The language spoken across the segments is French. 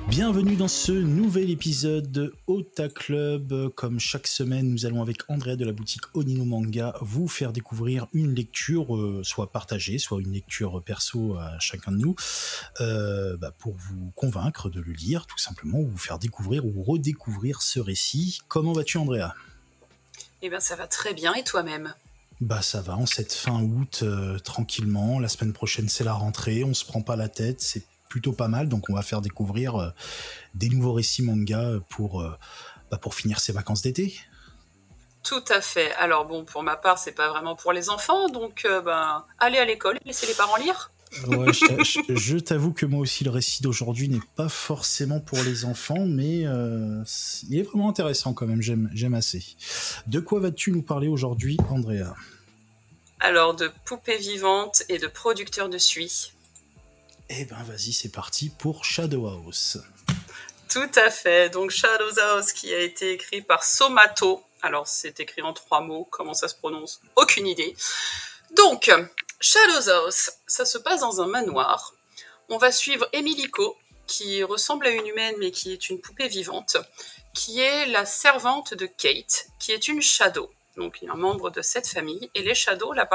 Bienvenue dans ce nouvel épisode de Ota Club. Comme chaque semaine, nous allons avec Andrea de la boutique Onino Manga vous faire découvrir une lecture, soit partagée, soit une lecture perso à chacun de nous, pour vous convaincre de le lire, tout simplement, ou vous faire découvrir ou redécouvrir ce récit. Comment vas-tu, Andrea ? Eh bien, ça va très bien, et toi-même ? Ça va, en cette fin août, tranquillement. La semaine prochaine, c'est la rentrée, on se prend pas la tête, c'est plutôt pas mal, donc on va faire découvrir des nouveaux récits manga pour finir ces vacances d'été. Tout à fait. Alors bon, pour ma part, c'est pas vraiment pour les enfants, donc allez à l'école, laissez les parents lire. Ouais, je t'avoue que moi aussi, le récit d'aujourd'hui n'est pas forcément pour les enfants, mais il est vraiment intéressant quand même, j'aime assez. De quoi vas-tu nous parler aujourd'hui, Andrea ? Alors, de poupées vivantes et de producteurs de suie. Eh ben vas-y, c'est parti pour Shadow House. Tout à fait. Donc Shadow House qui a été écrit par Somato. Alors c'est écrit en 3 mots. Comment ça se prononce ? Aucune idée. Donc Shadow House, ça se passe dans un manoir. On va suivre Emilico, qui ressemble à une humaine mais qui est une poupée vivante, qui est la servante de Kate, qui est une Shadow. Donc il y a un membre de cette famille. Et les Shadows, la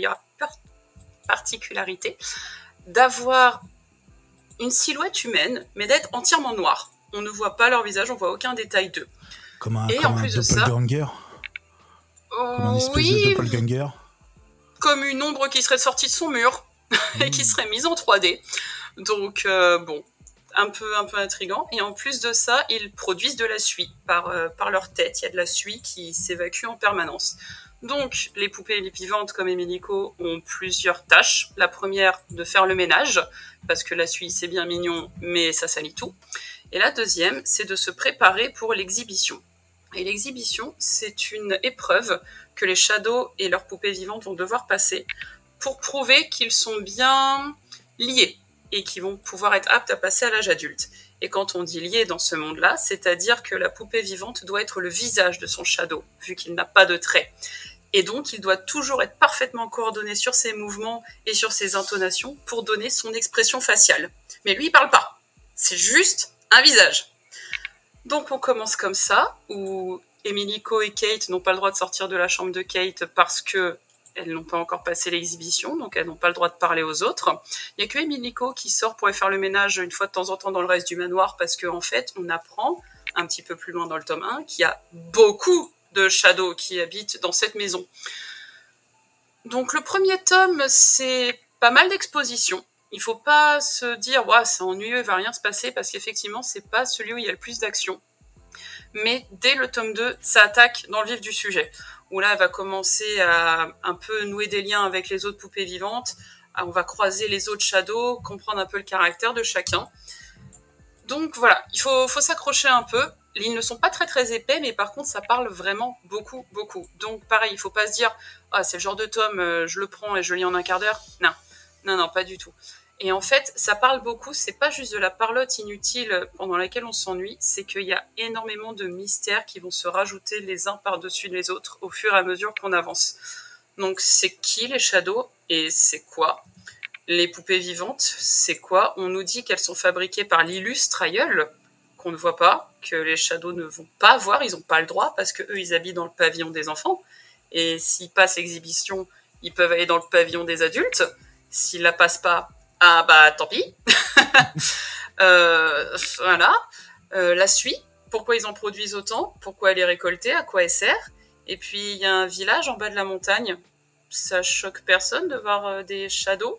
particularité d'avoir une silhouette humaine, mais d'être entièrement noire. On ne voit pas leur visage, on voit aucun détail d'eux. Comme un doppelganger ? Comme un espèce de doppelganger ? Comme une ombre qui serait sortie de son mur et qui serait mise en 3D. Donc, un peu intriguant. Et en plus de ça, ils produisent de la suie par leur tête. Il y a de la suie qui s'évacue en permanence. Donc, les poupées vivantes comme Emilico ont plusieurs tâches. La première, de faire le ménage, parce que la suie, c'est bien mignon, mais ça salit tout. Et la deuxième, c'est de se préparer pour l'exhibition. Et l'exhibition, c'est une épreuve que les Shadows et leurs poupées vivantes vont devoir passer pour prouver qu'ils sont bien liés et qu'ils vont pouvoir être aptes à passer à l'âge adulte. Et quand on dit lié dans ce monde-là, c'est-à-dire que la poupée vivante doit être le visage de son Shadow, vu qu'il n'a pas de traits. Et donc, il doit toujours être parfaitement coordonné sur ses mouvements et sur ses intonations pour donner son expression faciale. Mais lui, il parle pas. C'est juste un visage. Donc, on commence comme ça, où Emilico et Kate n'ont pas le droit de sortir de la chambre de Kate parce que elles n'ont pas encore passé l'exhibition, donc elles n'ont pas le droit de parler aux autres. Il n'y a que Emilico qui sort pour aller faire le ménage une fois de temps en temps dans le reste du manoir, parce qu'en fait, on apprend, un petit peu plus loin dans le tome 1, qu'il y a beaucoup de Shadows qui habitent dans cette maison. Donc le premier tome, c'est pas mal d'exposition. Il faut pas se dire « c'est ennuyeux, il va rien se passer » parce qu'effectivement, c'est pas celui où il y a le plus d'action. Mais dès le tome 2, ça attaque dans le vif du sujet, où là, elle va commencer à un peu nouer des liens avec les autres poupées vivantes. On va croiser les autres Shadows, comprendre un peu le caractère de chacun. Donc voilà, il faut s'accrocher un peu. Les livres ne sont pas très très épais, mais par contre, ça parle vraiment beaucoup. Donc pareil, il ne faut pas se dire « c'est le genre de tome, je le prends et je le lis en un quart d'heure ». Non, pas du tout. Et en fait, ça parle beaucoup, c'est pas juste de la parlotte inutile pendant laquelle on s'ennuie, c'est qu'il y a énormément de mystères qui vont se rajouter les uns par-dessus les autres au fur et à mesure qu'on avance. Donc c'est qui les Shadows et c'est quoi ? Les poupées vivantes, c'est quoi ? On nous dit qu'elles sont fabriquées par l'illustre aïeul, qu'on ne voit pas, que les Shadows ne vont pas voir, ils n'ont pas le droit, parce qu'eux, ils habitent dans le pavillon des enfants. Et s'ils passent l'exhibition, ils peuvent aller dans le pavillon des adultes. S'ils la passent pas, tant pis. Voilà. La suie, pourquoi ils en produisent autant ? Pourquoi elle est récoltée ? À quoi elle sert ? Et puis, il y a un village en bas de la montagne. Ça choque personne de voir des Shadows.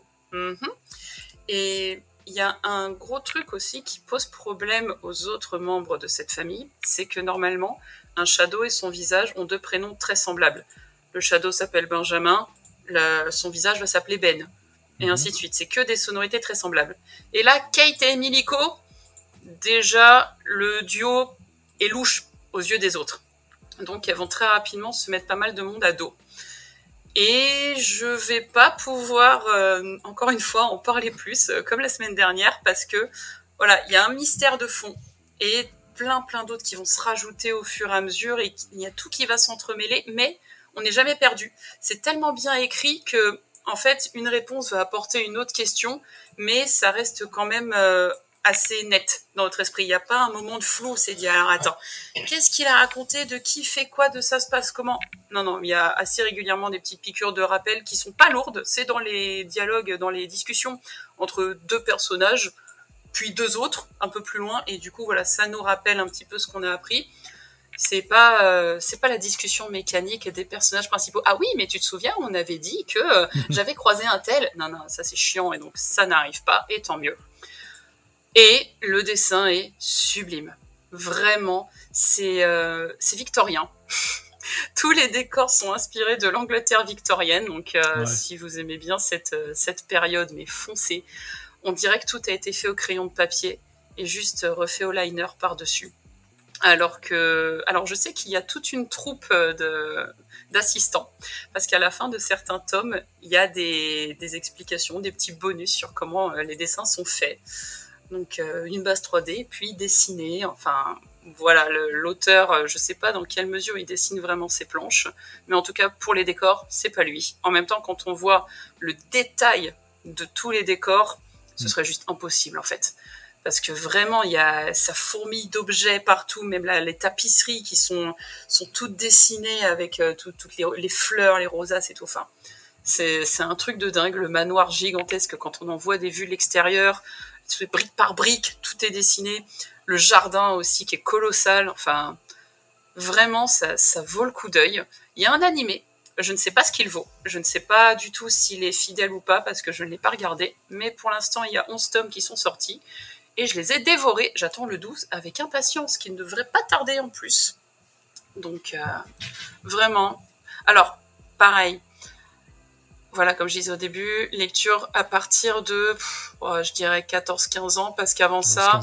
Et il y a un gros truc aussi qui pose problème aux autres membres de cette famille, c'est que normalement, un Shadow et son visage ont 2 prénoms très semblables. Le Shadow s'appelle Benjamin, son visage va s'appeler Ben, et ainsi de suite. C'est que des sonorités très semblables. Et là, Kate et Emilico, déjà, le duo est louche aux yeux des autres. Donc, elles vont très rapidement se mettre pas mal de monde à dos. Et je vais pas pouvoir, encore une fois, en parler plus, comme la semaine dernière, parce que, voilà, il y a un mystère de fond, et plein d'autres qui vont se rajouter au fur et à mesure, et il y a tout qui va s'entremêler, mais on n'est jamais perdu. C'est tellement bien écrit que, en fait, une réponse va apporter une autre question, mais ça reste quand même assez nette dans notre esprit. Il n'y a pas un moment de flou, c'est dit, alors attends, qu'est-ce qu'il a raconté, de qui fait quoi, de ça se passe comment? Non, il y a assez régulièrement des petites piqûres de rappel qui sont pas lourdes, c'est dans les dialogues, dans les discussions entre deux personnages, puis deux autres, un peu plus loin, et du coup, voilà, ça nous rappelle un petit peu ce qu'on a appris. C'est pas la discussion mécanique des personnages principaux. Ah oui, mais tu te souviens, on avait dit que j'avais croisé un tel. Non, ça c'est chiant, et donc ça n'arrive pas, et tant mieux. Et le dessin est sublime. Vraiment, c'est victorien. Tous les décors sont inspirés de l'Angleterre victorienne, donc si vous aimez bien cette période, mais foncez, on dirait que tout a été fait au crayon de papier et juste refait au liner par-dessus. Alors je sais qu'il y a toute une troupe d'assistants, parce qu'à la fin de certains tomes, il y a des explications, des petits bonus sur comment les dessins sont faits. Donc une base 3D, puis dessinée, enfin voilà, l'auteur, je sais pas dans quelle mesure il dessine vraiment ses planches, mais en tout cas pour les décors, c'est pas lui. En même temps, quand on voit le détail de tous les décors, ce serait juste impossible en fait. Parce que vraiment, ça fourmille d'objets partout, même les tapisseries qui sont toutes dessinées avec toutes les fleurs, les rosaces et tout. Enfin, c'est un truc de dingue, le manoir gigantesque, quand on en voit des vues de l'extérieur, brique par brique, tout est dessiné. Le jardin aussi qui est colossal. Enfin, vraiment, ça vaut le coup d'œil. Il y a un animé. Je ne sais pas ce qu'il vaut. Je ne sais pas du tout s'il est fidèle ou pas, parce que je ne l'ai pas regardé. Mais pour l'instant, il y a 11 tomes qui sont sortis. Et je les ai dévorés. J'attends le 12 avec impatience, qui ne devrait pas tarder en plus. Donc, vraiment. Alors, pareil. Voilà, comme je disais au début, lecture à partir de, je dirais 14-15 ans, parce qu'avant ça,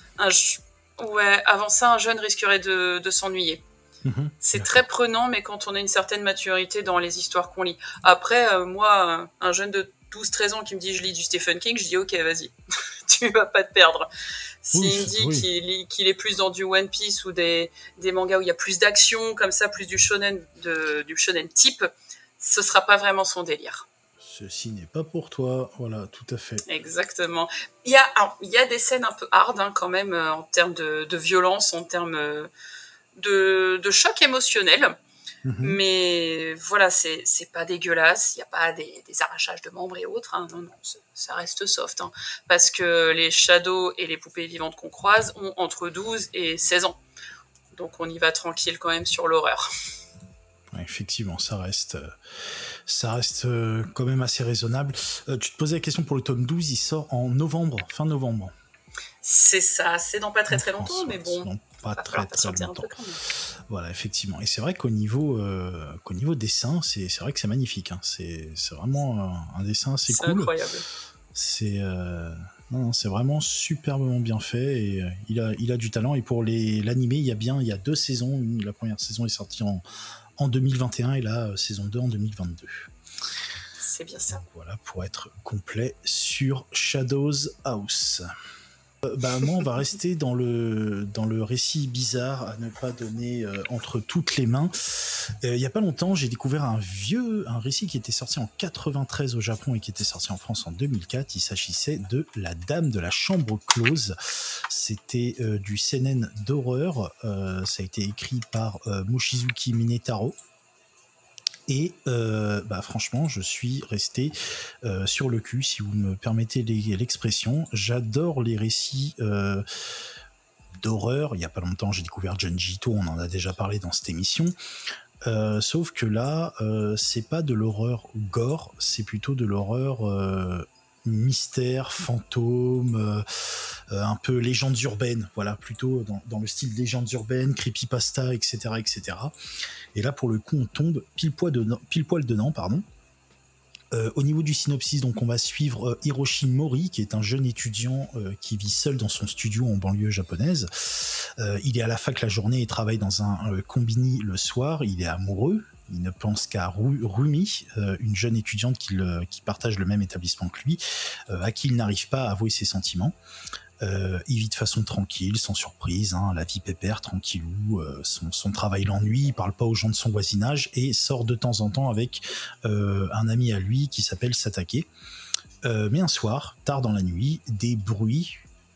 un jeune risquerait de s'ennuyer. C'est très prenant, mais quand on a une certaine maturité dans les histoires qu'on lit. Après, moi, un jeune de 12-13 ans qui me dit je lis du Stephen King, je dis ok, vas-y, tu vas pas te perdre. S'il me dit qu'il est plus dans du One Piece ou des mangas où il y a plus d'action, comme ça, plus du shonen type, ce sera pas vraiment son délire. Ceci n'est pas pour toi, voilà, tout à fait. Exactement. Il y a des scènes un peu hard quand même, en termes de violence, en termes de choc émotionnel. Mais voilà, c'est pas dégueulasse, il n'y a pas des arrachages de membres et autres, hein. Non, ça reste soft, hein. Parce que les shadows et les poupées vivantes qu'on croise ont entre 12 et 16 ans. Donc on y va tranquille quand même sur l'horreur. Ouais, effectivement, ça reste quand même assez raisonnable. Tu te posais la question pour le tome 12, il sort en novembre, fin novembre. C'est ça, c'est dans pas très très longtemps, mais bon. Non, pas très très longtemps. Voilà, effectivement. Et c'est vrai qu'au niveau dessin, c'est vrai que c'est magnifique, hein. C'est vraiment un dessin assez cool. C'est incroyable. C'est vraiment superbement bien fait, et il a du talent. Et pour l'animé, il y a 2 saisons. La première saison est sortie en 2021 et la saison 2 en 2022. C'est bien ça. Donc voilà, pour être complet sur Shadows House. Moi, on va rester dans le récit bizarre à ne pas donner entre toutes les mains. Il y a pas longtemps, j'ai découvert un récit qui était sorti en 93 au Japon et qui était sorti en France en 2004. Il s'agissait de La Dame de la Chambre Close. C'était du seinen d'horreur. Ça a été écrit par Mochizuki Minetaro. Et franchement, je suis resté sur le cul, si vous me permettez l'expression. J'adore les récits d'horreur. Il n'y a pas longtemps, j'ai découvert Junji Ito, on en a déjà parlé dans cette émission. Sauf que là, c'est pas de l'horreur gore, c'est plutôt de l'horreur mystère, fantôme, un peu légendes urbaines, voilà, plutôt dans le style légendes urbaines, creepypasta, etc., etc. Et là, pour le coup, on tombe pile poil dedans, pardon. Au niveau du synopsis, donc, on va suivre Hiroshi Mori, qui est un jeune étudiant qui vit seul dans son studio en banlieue japonaise. Il est à la fac la journée et travaille dans un combini le soir. Il est amoureux. Il ne pense qu'à Rumi, une jeune étudiante qui partage le même établissement que lui, à qui il n'arrive pas à avouer ses sentiments. Il vit de façon tranquille, sans surprise, hein, la vie pépère, tranquillou, son travail l'ennuie, il parle pas aux gens de son voisinage et sort de temps en temps avec un ami à lui qui s'appelle Satake. Mais un soir, tard dans la nuit, des bruits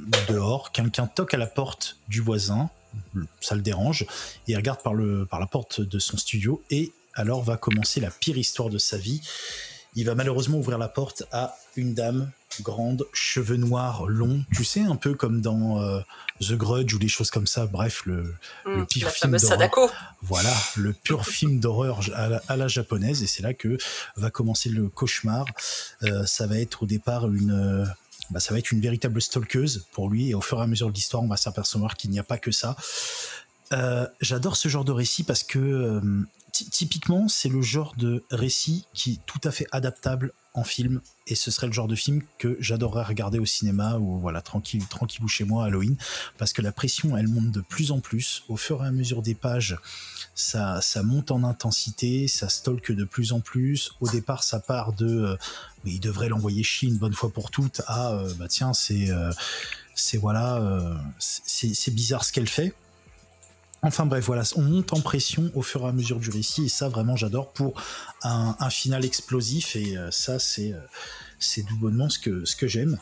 dehors, quelqu'un toque à la porte du voisin, ça le dérange, et il regarde par la porte de son studio, et alors va commencer la pire histoire de sa vie. Il va malheureusement ouvrir la porte à une dame grande, cheveux noirs, longs, tu sais, un peu comme dans The Grudge ou des choses comme ça. Bref, le pire film d'horreur. Sadako. Voilà, le pur film d'horreur à la japonaise, et c'est là que va commencer le cauchemar. Ça va être au départ ça va être une véritable stalkeuse pour lui, et au fur et à mesure de l'histoire, on va s'apercevoir qu'il n'y a pas que ça. J'adore ce genre de récit parce que typiquement, c'est le genre de récit qui est tout à fait adaptable en film, et ce serait le genre de film que j'adorerais regarder au cinéma, ou voilà, tranquillou chez moi à Halloween, parce que la pression, elle monte de plus en plus au fur et à mesure des pages. Ça monte en intensité, ça stalke de plus en plus. Au départ, ça part de mais il devrait l'envoyer chier une bonne fois pour toutes à tiens, c'est bizarre ce qu'elle fait. Enfin bref, voilà, on monte en pression au fur et à mesure du récit, et ça vraiment j'adore pour un final explosif, et ça c'est tout bonnement ce que j'aime.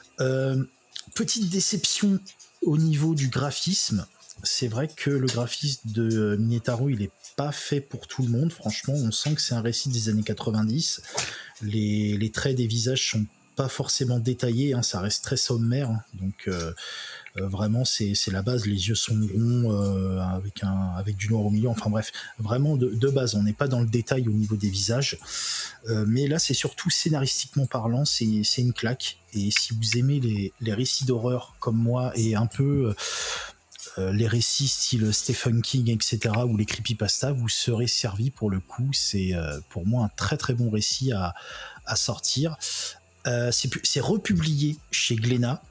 Petite déception au niveau du graphisme, c'est vrai que le graphisme de Minetaro, il est pas fait pour tout le monde, franchement, on sent que c'est un récit des années 90, les traits des visages sont pas forcément détaillés, hein, ça reste très sommaire, hein, donc vraiment c'est la base, les yeux sont ronds avec du noir au milieu, enfin bref, vraiment de base, on n'est pas dans le détail au niveau des visages, mais là c'est surtout scénaristiquement parlant, c'est une claque, et si vous aimez les récits d'horreur comme moi, et un peu les récits style Stephen King, etc., ou les creepypasta, vous serez servi pour le coup. C'est pour moi un très très bon récit à sortir. C'est republié chez Glénat.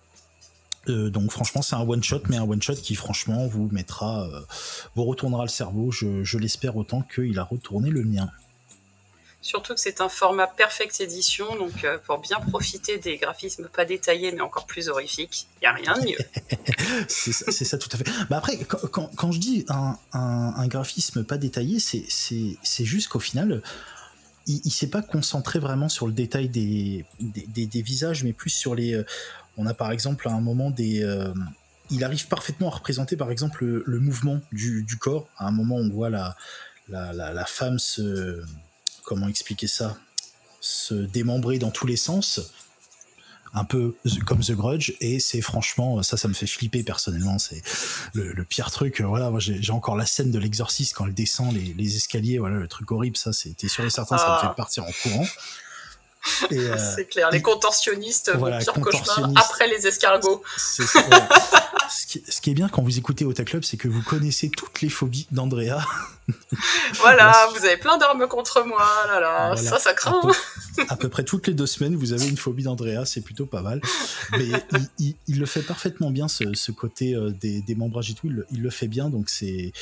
Donc franchement c'est un one shot, mais un one shot qui franchement vous retournera le cerveau, je l'espère autant qu'il a retourné le mien. Surtout que c'est un format perfect édition, donc pour bien profiter des graphismes pas détaillés mais encore plus horrifiques, il n'y a rien de mieux. c'est ça tout à fait. Bah après, quand je dis un graphisme pas détaillé, c'est juste qu'au final, il s'est pas concentré vraiment sur le détail des visages, mais plus sur les... on a par exemple à un moment il arrive parfaitement à représenter par exemple le mouvement du corps. À un moment on voit la femme comment expliquer ça, se démembrer dans tous les sens, un peu comme The Grudge, et c'est franchement, ça me fait flipper personnellement, c'est le pire truc. Voilà, moi j'ai encore la scène de l'exorciste quand elle descend les escaliers, voilà, le truc horrible, ça c'était sûr et certain, ça me fait partir en courant. Et c'est clair, les contorsionnistes, voilà, mon pire cauchemar après les escargots. C'est ça, ouais. Ce qui est bien quand vous écoutez Ota Club, c'est que vous connaissez toutes les phobies d'Andrea. Voilà, vous avez plein d'armes contre moi, là, voilà, ça craint. À peu près toutes les 2 semaines, vous avez une phobie d'Andrea, c'est plutôt pas mal. Mais il le fait parfaitement bien, ce côté des membrages et tout, il le fait bien, donc c'est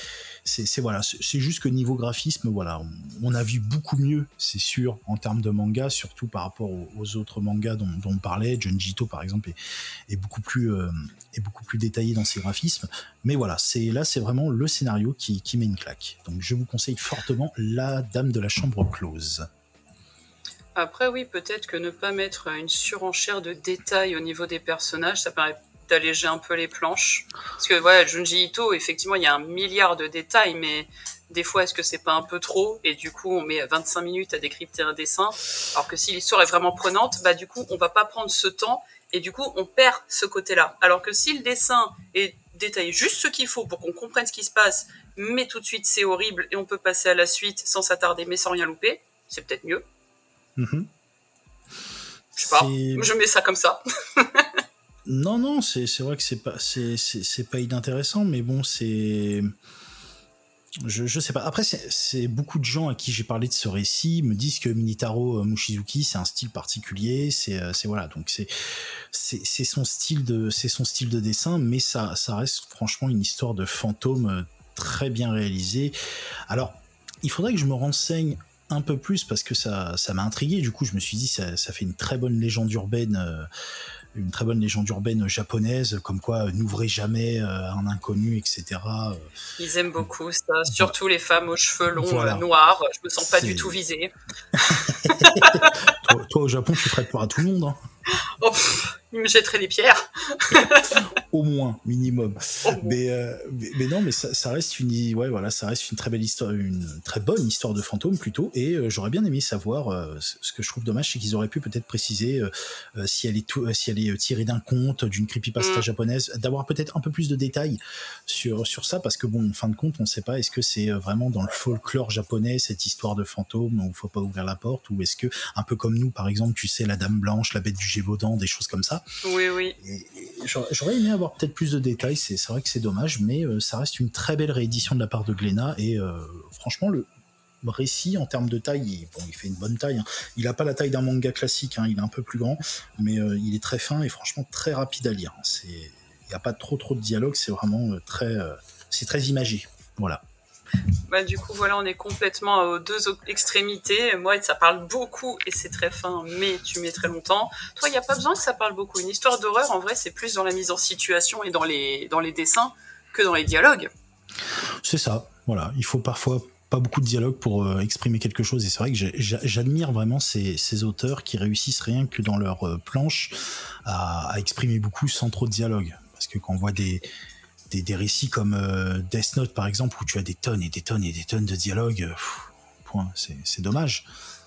juste que niveau graphisme, voilà, on a vu beaucoup mieux, c'est sûr, en termes de manga, surtout par rapport aux autres mangas dont on parlait. Junji Ito, par exemple, est beaucoup plus détaillé dans ses graphismes, mais voilà, c'est vraiment le scénario qui met une claque. Donc je vous conseille fortement La Dame de la Chambre Close. Après oui, peut-être que ne pas mettre une surenchère de détails au niveau des personnages, ça permet d'alléger un peu les planches. Parce que voilà, Junji Ito, effectivement, il y a 1 milliard de détails, mais des fois, est-ce que c'est pas un peu trop? Et du coup, on met 25 minutes à décrypter un dessin, alors que si l'histoire est vraiment prenante, bah du coup, on va pas prendre ce temps, et du coup, on perd ce côté-là. Alors que si le dessin est détaillé juste ce qu'il faut pour qu'on comprenne ce qui se passe, mais tout de suite c'est horrible et on peut passer à la suite sans s'attarder mais sans rien louper, c'est peut-être mieux. Mm-hmm. Je sais pas, je mets ça comme ça. Non, c'est vrai que c'est pas inintéressant, mais bon, c'est... Je sais pas. Après, c'est beaucoup de gens à qui j'ai parlé de ce récit me disent que Minetaro Mochizuki, c'est un style particulier, c'est voilà, donc c'est son style de dessin, mais ça reste franchement une histoire de fantôme très bien réalisée. Alors, il faudrait que je me renseigne un peu plus parce que ça m'a intrigué. Du coup, je me suis dit ça fait une très bonne légende urbaine. Une très bonne légende urbaine japonaise, comme quoi n'ouvrez jamais un inconnu, etc. Ils aiment beaucoup ça, surtout les femmes aux cheveux longs noirs. Je me sens pas du tout visée. toi, au Japon, tu ferais peur à tout le monde. Hein. Oh, Il me jetterait des pierres. Au moins, minimum. Mais non, mais ça reste ça reste une très belle histoire, une très bonne histoire de fantôme plutôt. Et j'aurais bien aimé savoir. Ce que je trouve dommage, c'est qu'ils auraient pu peut-être préciser si elle est tirée d'un conte, d'une creepypasta japonaise, d'avoir peut-être un peu plus de détails sur ça, parce que bon, en fin de compte, on ne sait pas. Est-ce que c'est vraiment dans le folklore japonais cette histoire de fantôme où il faut pas ouvrir la porte, ou est-ce que un peu comme nous, par exemple, tu sais, la Dame Blanche, la Bête du Gévaudan, des choses comme ça. Oui. Et j'aurais aimé avoir peut-être plus de détails, c'est vrai que c'est dommage, mais ça reste une très belle réédition de la part de Glénat, et franchement, le récit en termes de taille, il fait une bonne taille, hein. Il n'a pas la taille d'un manga classique, hein, il est un peu plus grand, mais il est très fin et franchement très rapide à lire. Il n'y a pas trop de dialogue, c'est vraiment c'est très imagé. Voilà. Du coup, voilà, on est complètement aux deux extrémités. Moi, ça parle beaucoup et c'est très fin, mais tu mets très longtemps. Toi, il n'y a pas besoin que ça parle beaucoup. Une histoire d'horreur, en vrai, c'est plus dans la mise en situation et dans les dessins que dans les dialogues. C'est ça, voilà. Il faut parfois pas beaucoup de dialogue pour exprimer quelque chose, et c'est vrai que j'admire vraiment ces auteurs qui réussissent rien que dans leur planche à exprimer beaucoup sans trop de dialogue. Parce que quand on voit des récits comme Death Note par exemple, où tu as des tonnes et des tonnes et des tonnes de dialogue, c'est dommage.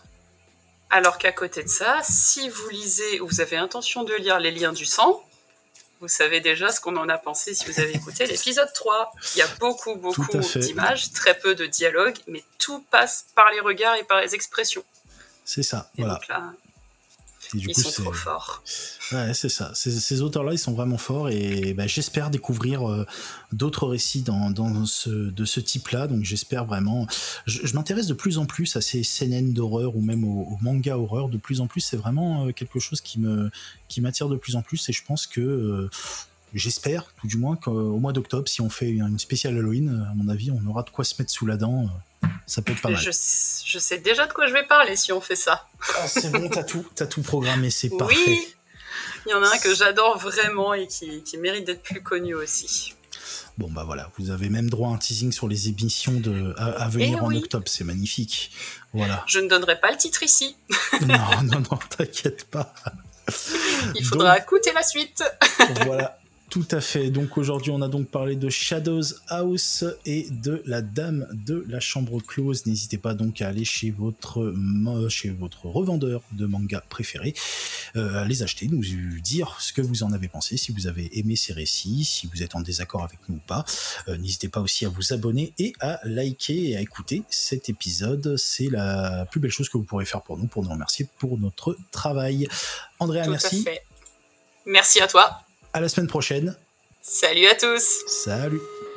Alors qu'à côté de ça, si vous lisez ou vous avez intention de lire Les Liens du Sang, vous savez déjà ce qu'on en a pensé si vous avez écouté l'épisode 3. Il y a beaucoup d'images, très peu de dialogue, mais tout passe par les regards et par les expressions. C'est ça, et voilà. Donc là, ils sont trop forts. Ouais, c'est ça. Ces auteurs-là, ils sont vraiment forts, et j'espère découvrir d'autres récits de ce type-là. Donc j'espère vraiment. Je m'intéresse de plus en plus à ces seinen d'horreur ou même au manga horreur. De plus en plus, c'est vraiment quelque chose qui m'attire de plus en plus, et je pense que j'espère, tout du moins, qu'au mois d'octobre, si on fait une spéciale Halloween, à mon avis, on aura de quoi se mettre sous la dent. Ça peut être pas mal. Je sais déjà de quoi je vais parler si on fait ça. Ah, c'est bon, t'as tout programmé, c'est parfait. Oui, il y en a un que j'adore vraiment et qui mérite d'être plus connu aussi. Bon voilà, vous avez même droit à un teasing sur les émissions à venir en octobre, c'est magnifique. Voilà. Je ne donnerai pas le titre ici. Non, t'inquiète pas. Il faudra écouter la suite. Voilà. Tout à fait. Donc aujourd'hui, on a donc parlé de Shadows House et de La Dame de la Chambre Close. N'hésitez pas donc à aller chez votre revendeur de manga préféré, à les acheter, nous dire ce que vous en avez pensé, si vous avez aimé ces récits, si vous êtes en désaccord avec nous ou pas. N'hésitez pas aussi à vous abonner et à liker et à écouter cet épisode. C'est la plus belle chose que vous pourrez faire pour nous remercier pour notre travail. Andrea, merci. Tout à fait. Merci à toi. À la semaine prochaine. Salut à tous. Salut.